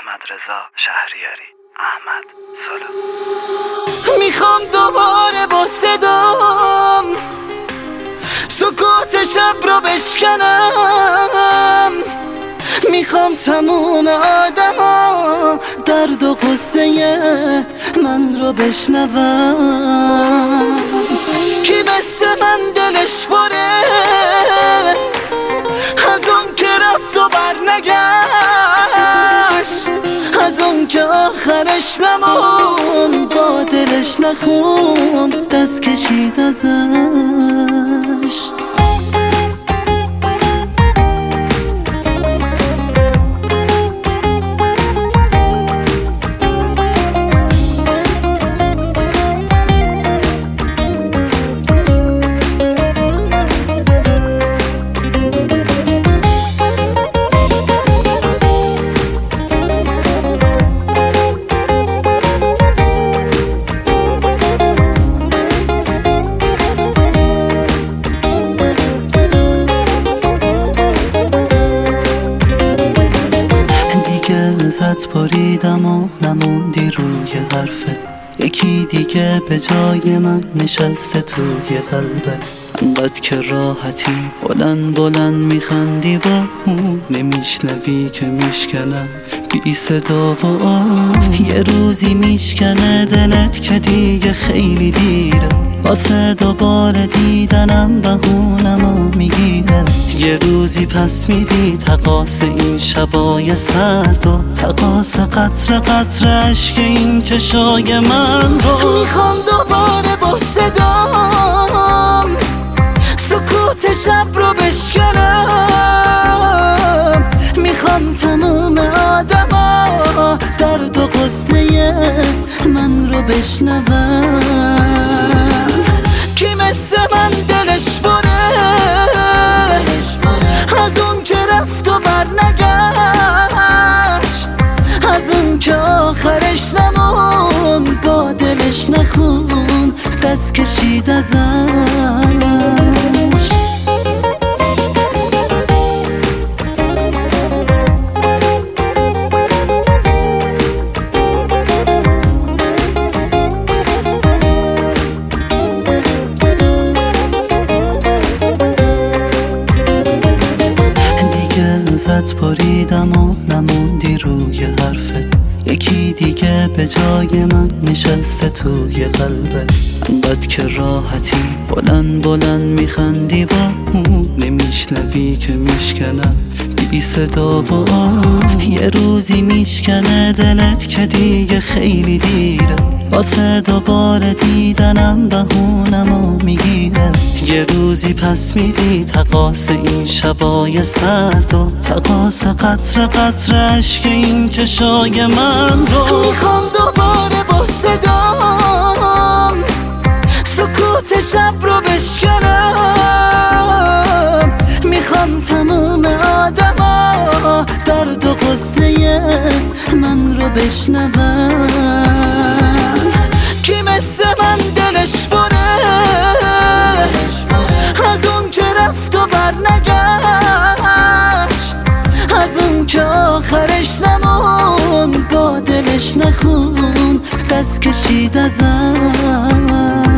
احمد رضا شهریاری. احمد سولو. میخوام دوباره با صدام سکوت شب رو بشکنم، میخوام تموم آدما درد و قصه من رو بشنوم. کی مثل من دلش پره از اون که رفت و برنگشت، از اون که آخرش نمون با دلش نخوند دست کشید ازش. ازت پریدم و نموندی روی حرفت، یکی دیگه به جای من نشسته توی قلبت. انقدر که راحتی بلند بلند میخندی با اون، نمیشنوی که میشکنم بی صدا و آروم. یه روزی میشکنه دلت که دیگه خیلی دیره، واسه دوباره دیدنم بهونمو میگیره. یه روزی پس میدی تقاس این شبای سرد و تقاس قطره قطره عشق این چشای من رو. میخوام دوباره با صدام سکوت شب رو بشکنم، میخوام تموم آدما درد و قصه من رو بشنوم. کی مثل من دلش پره از اون که رفت و برنگشت، از اون که آخرش نمون با دلش نخون دست کشید ازش. ازت پریدم و نموندی روی حرفت، یکی دیگه به جای من نشسته توی قلبت. انقدر که راحتی بلند بلند میخندی با اون، نمیشنوی که میشکنم بی صدا و آروم. یه روزی میشکنه دلت که دیگه خیلی دیره، واسه دوباره دیدنم بهونمو میگیره. یه روزی پس میدی تقاس این شبای سرد و تقاس قطره قطره عشق این چشای من رو. میخوام دوباره با صدام سکوت شب رو بشکنم، میخوام تموم آدما درد و قصه من رو بشنوم. کی مثل من دلش پره از اون که رفت و برنگشت، از اون که آخرش نمون با دلش نخون دست کشید ازش.